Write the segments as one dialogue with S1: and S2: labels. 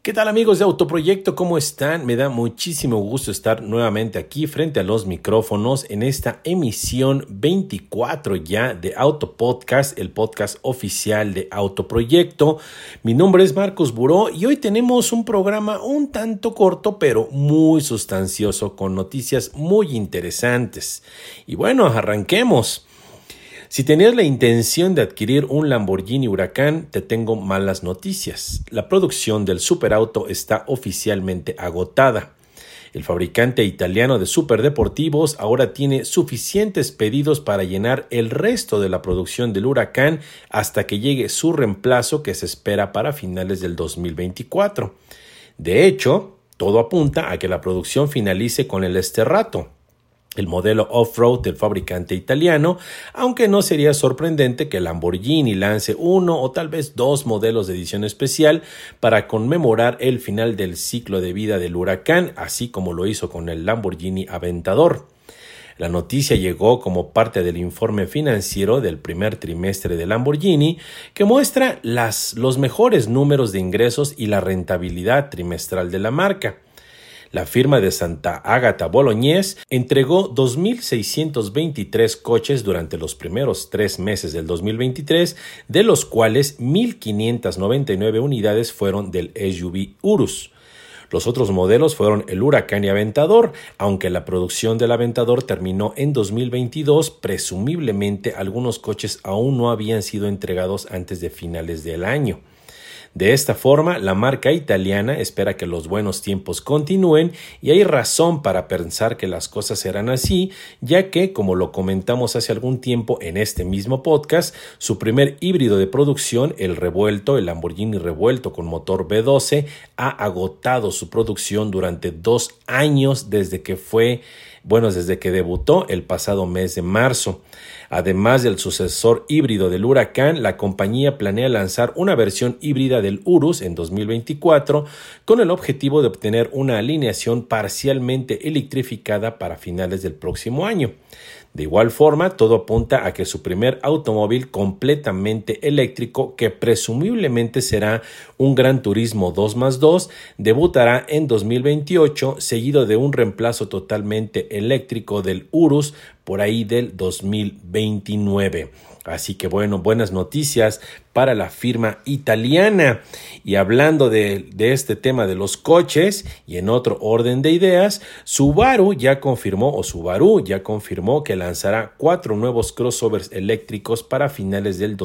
S1: ¿Qué tal amigos de Autoproyecto? ¿Cómo están? Me da muchísimo gusto estar nuevamente aquí frente a los micrófonos en esta emisión 24 ya de Autopodcast, el podcast oficial de Autoproyecto. Mi nombre es Marcos Buró y hoy tenemos un programa un tanto corto pero muy sustancioso con noticias muy interesantes. Y bueno, arranquemos. Si tenías la intención de adquirir un Lamborghini Huracán, te tengo malas noticias. La producción del superauto está oficialmente agotada. El fabricante italiano de superdeportivos ahora tiene suficientes pedidos para llenar el resto de la producción del Huracán hasta que llegue su reemplazo que se espera para finales del 2024. De hecho, todo apunta a que la producción finalice con el Sterrato, el modelo off-road del fabricante italiano, aunque no sería sorprendente que Lamborghini lance uno o tal vez dos modelos de edición especial para conmemorar el final del ciclo de vida del Huracán, así como lo hizo con el Lamborghini Aventador. La noticia llegó como parte del informe financiero del primer trimestre de Lamborghini, que muestra los mejores números de ingresos y la rentabilidad trimestral de la marca. La firma de Santa Agata Bolognese entregó 2.623 coches durante los primeros 3 meses del 2023, de los cuales 1.599 unidades fueron del SUV Urus. Los otros modelos fueron el Huracán y Aventador, aunque la producción del Aventador terminó en 2022, presumiblemente algunos coches aún no habían sido entregados antes de finales del año. De esta forma, la marca italiana espera que los buenos tiempos continúen y hay razón para pensar que las cosas serán así, ya que, como lo comentamos hace algún tiempo en este mismo podcast, su primer híbrido de producción, el Lamborghini Revuelto con motor V12, ha agotado su producción durante 2 años desde que debutó el pasado mes de marzo. Además del sucesor híbrido del Huracán, la compañía planea lanzar una versión híbrida del Urus en 2024 con el objetivo de obtener una alineación parcialmente electrificada para finales del próximo año. De igual forma, todo apunta a que su primer automóvil completamente eléctrico, que presumiblemente será un Gran Turismo 2+2, debutará en 2028, seguido de un reemplazo totalmente eléctrico del Urus por ahí del 2029. Así que bueno, buenas noticias para la firma italiana. Y hablando de este tema de los coches y en otro orden de ideas, Subaru ya confirmó que lanzará 4 nuevos crossovers eléctricos para finales del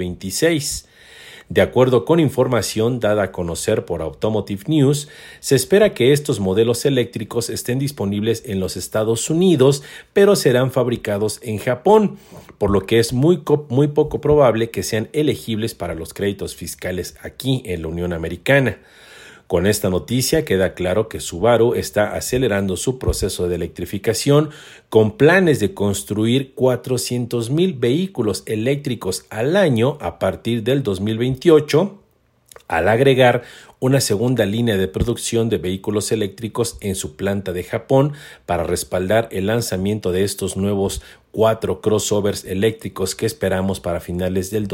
S1: 2026. De acuerdo con información dada a conocer por Automotive News, se espera que estos modelos eléctricos estén disponibles en los Estados Unidos, pero serán fabricados en Japón, por lo que es muy poco probable que sean elegibles para los créditos fiscales aquí en la Unión Americana. Con esta noticia queda claro que Subaru está acelerando su proceso de electrificación con planes de construir 400,000 vehículos eléctricos al año a partir del 2028, al agregar una segunda línea de producción de vehículos eléctricos en su planta de Japón para respaldar el lanzamiento de estos nuevos 4 crossovers eléctricos que esperamos para finales del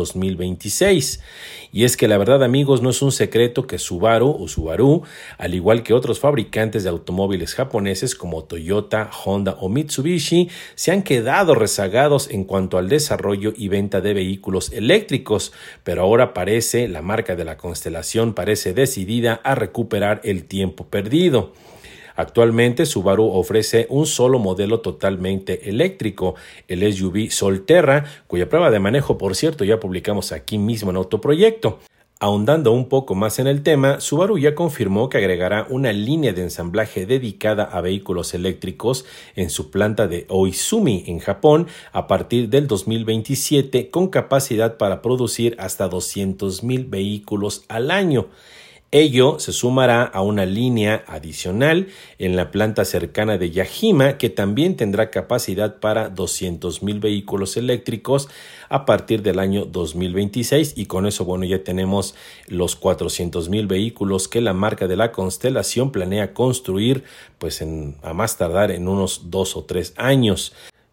S1: 2026. Y es que la verdad, amigos, no es un secreto que Subaru, al igual que otros fabricantes de automóviles japoneses como Toyota, Honda o Mitsubishi, se han quedado rezagados en cuanto al desarrollo y venta de vehículos eléctricos, pero ahora la marca de la constelación parece decidida a recuperar el tiempo perdido. Actualmente Subaru ofrece un solo modelo totalmente eléctrico, el SUV Solterra, cuya prueba de manejo, por cierto, ya publicamos aquí mismo en Autoproyecto. Ahondando un poco más en el tema, Subaru ya confirmó que agregará una línea de ensamblaje dedicada a vehículos eléctricos en su planta de Oizumi, en Japón, a partir del 2027, con capacidad para producir hasta 200,000 vehículos al año. Ello se sumará a una línea adicional en la planta cercana de Yajima, que también tendrá capacidad para 200,000 vehículos eléctricos a partir del año 2026, y con eso, ya tenemos los 400,000 vehículos que la marca de la Constelación planea construir, a más tardar en unos 2 o 3 años.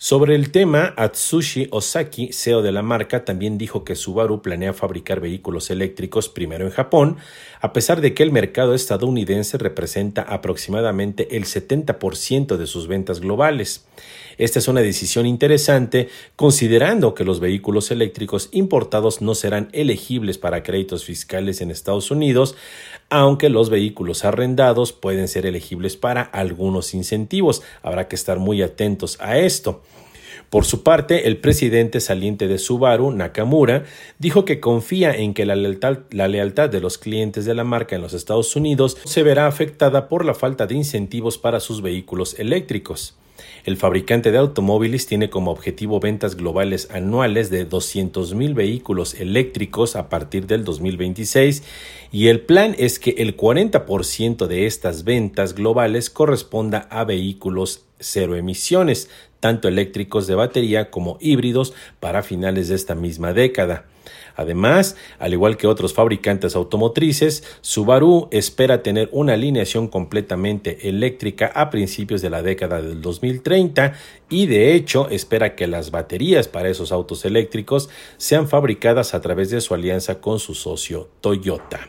S1: Sobre el tema, Atsushi Ozaki, CEO de la marca, también dijo que Subaru planea fabricar vehículos eléctricos primero en Japón, a pesar de que el mercado estadounidense representa aproximadamente el 70% de sus ventas globales. Esta es una decisión interesante, considerando que los vehículos eléctricos importados no serán elegibles para créditos fiscales en Estados Unidos, aunque los vehículos arrendados pueden ser elegibles para algunos incentivos. Habrá que estar muy atentos a esto. Por su parte, el presidente saliente de Subaru, Nakamura, dijo que confía en que la lealtad de los clientes de la marca en los Estados Unidos se verá afectada por la falta de incentivos para sus vehículos eléctricos. El fabricante de automóviles tiene como objetivo ventas globales anuales de 200,000 vehículos eléctricos a partir del 2026 y el plan es que el 40% de estas ventas globales corresponda a vehículos cero emisiones, tanto eléctricos de batería como híbridos para finales de esta misma década. Además, al igual que otros fabricantes automotrices, Subaru espera tener una alineación completamente eléctrica a principios de la década del 2030 y de hecho espera que las baterías para esos autos eléctricos sean fabricadas a través de su alianza con su socio Toyota.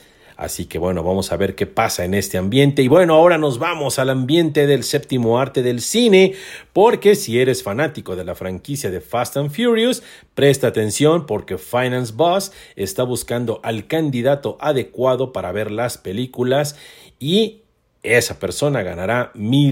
S1: Así que bueno, vamos a ver qué pasa en este ambiente. Y bueno, ahora nos vamos al ambiente del séptimo arte del cine, porque si eres fanático de la franquicia de Fast and Furious, presta atención porque Finance Boss está buscando al candidato adecuado para ver las películas y esa persona ganará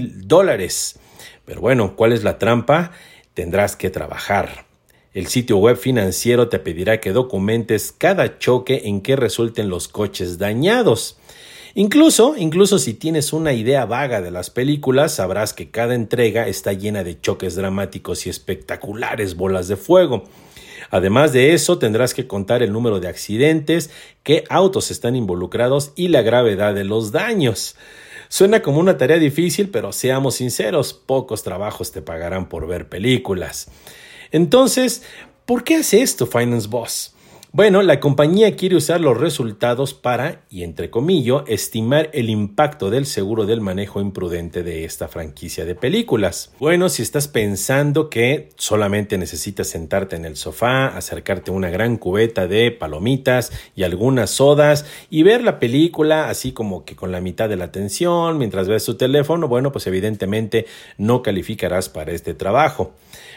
S1: $1,000. Pero bueno, ¿cuál es la trampa? Tendrás que trabajar. El sitio web financiero te pedirá que documentes cada choque en que resulten los coches dañados. Incluso si tienes una idea vaga de las películas, sabrás que cada entrega está llena de choques dramáticos y espectaculares bolas de fuego. Además de eso, tendrás que contar el número de accidentes, qué autos están involucrados y la gravedad de los daños. Suena como una tarea difícil, pero seamos sinceros, pocos trabajos te pagarán por ver películas. Entonces, ¿por qué hace esto Finance Boss? Bueno, la compañía quiere usar los resultados para, y entre comillas, estimar el impacto del seguro del manejo imprudente de esta franquicia de películas. Bueno, si estás pensando que solamente necesitas sentarte en el sofá, acercarte a una gran cubeta de palomitas y algunas sodas y ver la película así como que con la mitad de la atención mientras ves tu teléfono, bueno, pues evidentemente no calificarás para este trabajo.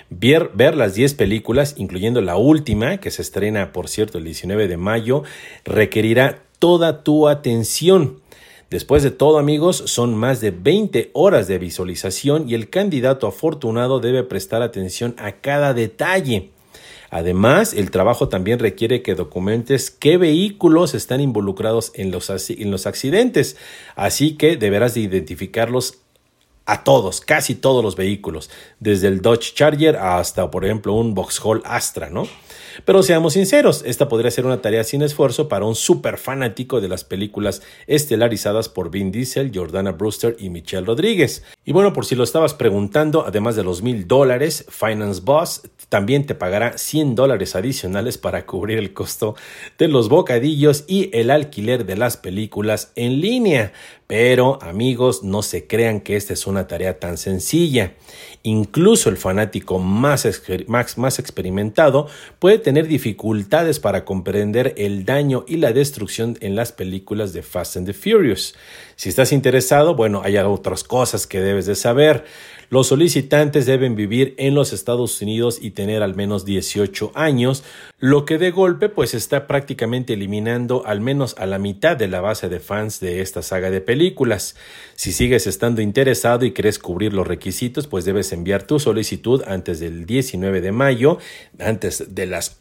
S1: Ver las 10 películas, incluyendo la última, que se estrena, por cierto, el 19 de mayo, requerirá toda tu atención. Después de todo, amigos, son más de 20 horas de visualización y el candidato afortunado debe prestar atención a cada detalle. Además, el trabajo también requiere que documentes qué vehículos están involucrados en los accidentes, así que deberás de identificarlos a todos, casi todos los vehículos, desde el Dodge Charger hasta, por ejemplo, un Vauxhall Astra, ¿no? Pero seamos sinceros, esta podría ser una tarea sin esfuerzo para un súper fanático de las películas estelarizadas por Vin Diesel, Jordana Brewster y Michelle Rodríguez. Y bueno, por si lo estabas preguntando, además de los $1,000, Finance Boss también te pagará $100 adicionales para cubrir el costo de los bocadillos y el alquiler de las películas en línea. Pero, amigos, no se crean que esta es una tarea tan sencilla. Incluso el fanático más experimentado puede tener dificultades para comprender el daño y la destrucción en las películas de Fast and the Furious. Si estás interesado, bueno, hay otras cosas que debes de saber. Los solicitantes deben vivir en los Estados Unidos y tener al menos 18 años, lo que de golpe pues está prácticamente eliminando al menos a la mitad de la base de fans de esta saga de películas. Si sigues estando interesado y quieres cubrir los requisitos, pues debes enviar tu solicitud antes del 19 de mayo, antes de las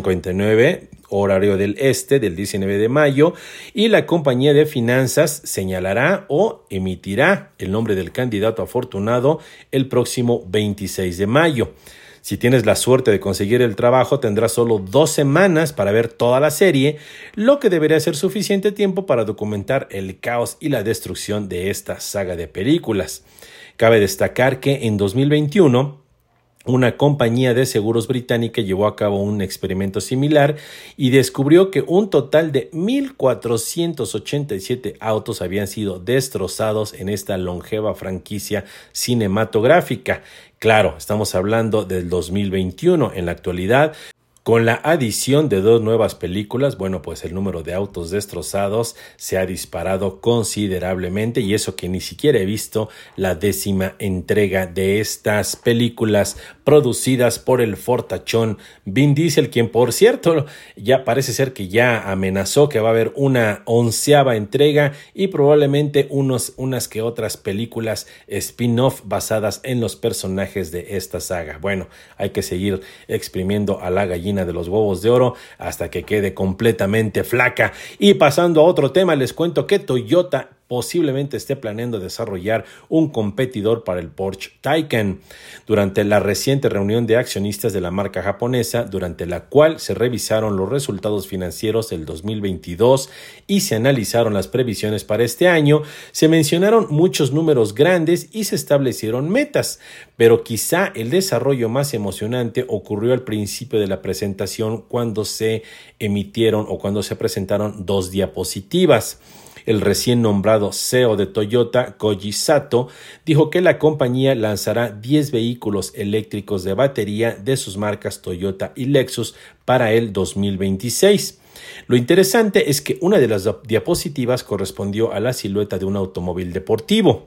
S1: 11:59, horario del este, del 19 de mayo, y la compañía de finanzas señalará o emitirá el nombre del candidato afortunado el próximo 26 de mayo. Si tienes la suerte de conseguir el trabajo, tendrás solo 2 semanas para ver toda la serie, lo que debería ser suficiente tiempo para documentar el caos y la destrucción de esta saga de películas. Cabe destacar que en 2021, Una compañía de seguros británica llevó a cabo un experimento similar y descubrió que un total de 1,487 autos habían sido destrozados en esta longeva franquicia cinematográfica. Claro, estamos hablando del 2021. En la actualidad, con la adición de 2 nuevas películas, bueno, pues el número de autos destrozados se ha disparado considerablemente, y eso que ni siquiera he visto la 10ª entrega de estas películas producidas por el fortachón Vin Diesel, quien por cierto ya parece ser que ya amenazó que va a haber una 11ª entrega y probablemente unas que otras películas spin-off basadas en los personajes de esta saga. Bueno, hay que seguir exprimiendo a la gallina de los huevos de oro hasta que quede completamente flaca. Y pasando a otro tema, les cuento que Toyota posiblemente esté planeando desarrollar un competidor para el Porsche Taycan. Durante la reciente reunión de accionistas de la marca japonesa, durante la cual se revisaron los resultados financieros del 2022 y se analizaron las previsiones para este año, se mencionaron muchos números grandes y se establecieron metas, pero quizá el desarrollo más emocionante ocurrió al principio de la presentación, cuando se emitieron o cuando se presentaron 2 diapositivas. El recién nombrado CEO de Toyota, Koji Sato, dijo que la compañía lanzará 10 vehículos eléctricos de batería de sus marcas Toyota y Lexus para el 2026. Lo interesante es que una de las diapositivas correspondió a la silueta de un automóvil deportivo.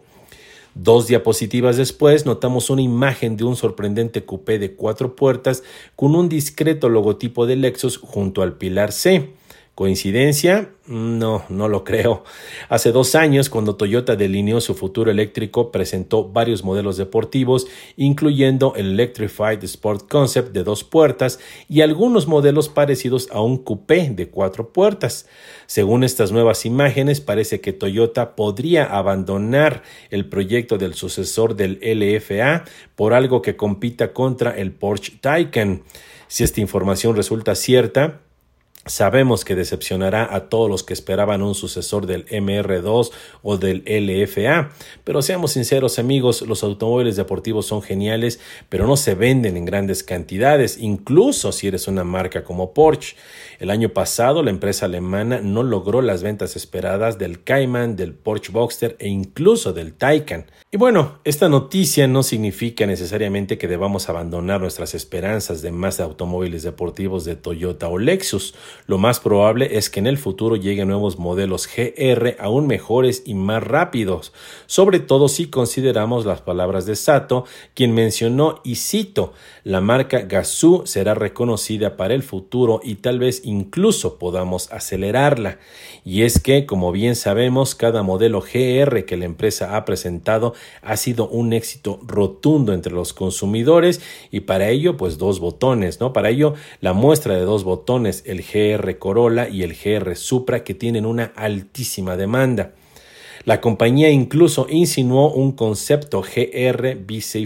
S1: 2 diapositivas después notamos una imagen de un sorprendente coupé de 4 puertas con un discreto logotipo de Lexus junto al pilar C. ¿Coincidencia? No lo creo. Hace 2 años, cuando Toyota delineó su futuro eléctrico, presentó varios modelos deportivos, incluyendo el Electrified Sport Concept de 2 puertas y algunos modelos parecidos a un coupé de 4 puertas. Según estas nuevas imágenes, parece que Toyota podría abandonar el proyecto del sucesor del LFA por algo que compita contra el Porsche Taycan. Si esta información resulta cierta, sabemos que decepcionará a todos los que esperaban un sucesor del MR2 o del LFA, pero seamos sinceros, amigos, los automóviles deportivos son geniales, pero no se venden en grandes cantidades, incluso si eres una marca como Porsche. El año pasado, la empresa alemana no logró las ventas esperadas del Cayman, del Porsche Boxster e incluso del Taycan. Y bueno, esta noticia no significa necesariamente que debamos abandonar nuestras esperanzas de más automóviles deportivos de Toyota o Lexus. Lo más probable es que en el futuro lleguen nuevos modelos GR aún mejores y más rápidos, sobre todo si consideramos las palabras de Sato, quien mencionó, y cito, la marca Gazoo será reconocida para el futuro y tal vez incluso podamos acelerarla. Y es que, como bien sabemos, cada modelo GR que la empresa ha presentado ha sido un éxito rotundo entre los consumidores, y para ello, pues 2 botones, ¿no? Para ello, la muestra de 2 botones, el GR Corolla y el GR Supra, que tienen una altísima demanda. La compañía incluso insinuó un concepto GR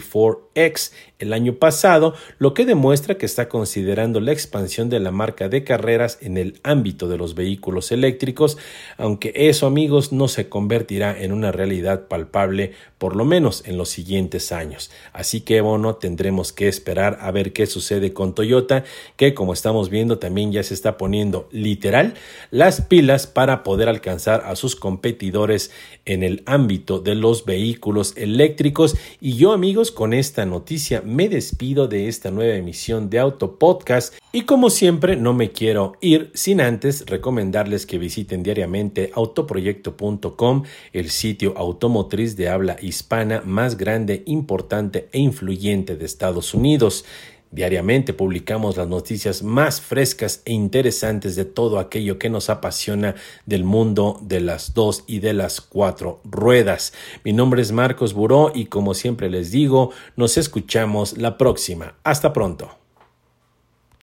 S1: BC4X el año pasado, lo que demuestra que está considerando la expansión de la marca de carreras en el ámbito de los vehículos eléctricos, aunque eso, amigos, no se convertirá en una realidad palpable, por lo menos en los siguientes años. Así que, bueno, tendremos que esperar a ver qué sucede con Toyota, que como estamos viendo también ya se está poniendo literal las pilas para poder alcanzar a sus competidores en el ámbito de los vehículos eléctricos. Y yo, amigos, con esta noticia me despido de esta nueva emisión de Auto Podcast, y como siempre no me quiero ir sin antes recomendarles que visiten diariamente autoproyecto.com, el sitio automotriz de habla hispana más grande, importante e influyente de Estados Unidos. Diariamente publicamos las noticias más frescas e interesantes de todo aquello que nos apasiona del mundo de las 2 y de las 4 ruedas. Mi nombre es Marcos Buró y como siempre les digo, nos escuchamos la próxima. Hasta pronto.